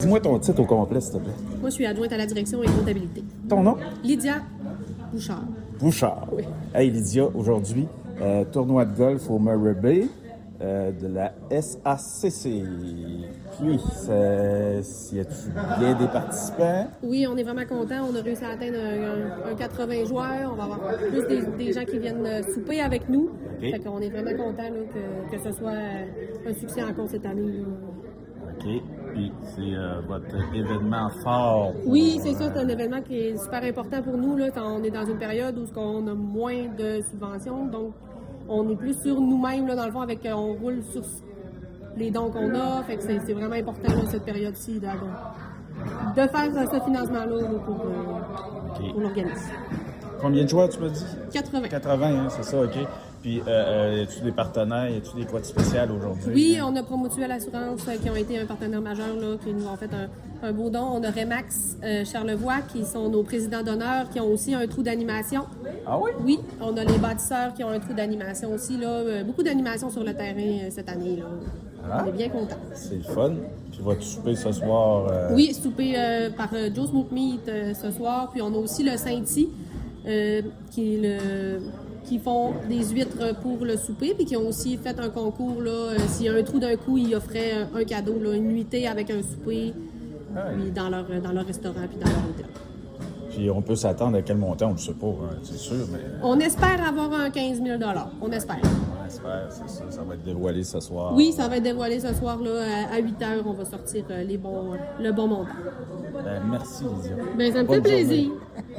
Dis-moi ton titre au complet, s'il te plaît. Moi, je suis adjointe à la direction et comptabilité. Ton nom? Lydia Bouchard. Bouchard. Oui. Hey Lydia, aujourd'hui, tournoi de golf au Murray Bay de la SACC. Puis, y a-tu bien des participants? Oui, on est vraiment contents. On a réussi à atteindre un 80 joueurs. On va avoir plus des gens qui viennent souper avec nous. Okay. Fait qu'on est vraiment contents là, que ce soit un succès encore cette année. Là. OK. Puis, c'est votre événement fort. Oui, c'est ça. C'est un événement qui est super important pour nous là, quand on est dans une période où on a moins de subventions. Donc, on est plus sur nous-mêmes, là, dans le fond, on roule sur les dons qu'on a. Fait que c'est vraiment important, là, cette période-ci, de faire ce financement-là là, pour l'organisme. Combien de joueurs, tu m'as dit? 80. 80, hein, c'est ça, OK. Puis, y a-tu des partenaires? Y a-tu des quoi de spécial aujourd'hui? Oui, on a Promutuelle Assurance qui ont été un partenaire majeur, là, qui nous ont fait un beau don. On a Remax Charlevoix, qui sont nos présidents d'honneur, qui ont aussi un trou d'animation. Ah oui? Oui, on a les bâtisseurs qui ont un trou d'animation aussi. Là. Beaucoup d'animation sur le terrain cette année. Là. Ah, on est bien contents. C'est le fun. Puis, vas-tu souper ce soir? Oui, souper par Joe Smoke Meat ce soir. Puis, on a aussi le Saint-Y, qui font des huîtres pour le souper, puis qui ont aussi fait un concours. S'il y a un trou d'un coup, ils offraient un cadeau, là, une nuitée avec un souper, puis dans leur restaurant, puis dans leur hôtel. Puis on peut s'attendre à quel montant, on ne le sait pas, hein, c'est sûr, mais... On espère avoir un 15 000 $. On espère. On espère, c'est ça. Ça va être dévoilé ce soir. Oui, ça va être dévoilé ce soir, là, à 8 h. On va sortir le bon montant. Merci, Lydia. Ben, ça me fait plaisir.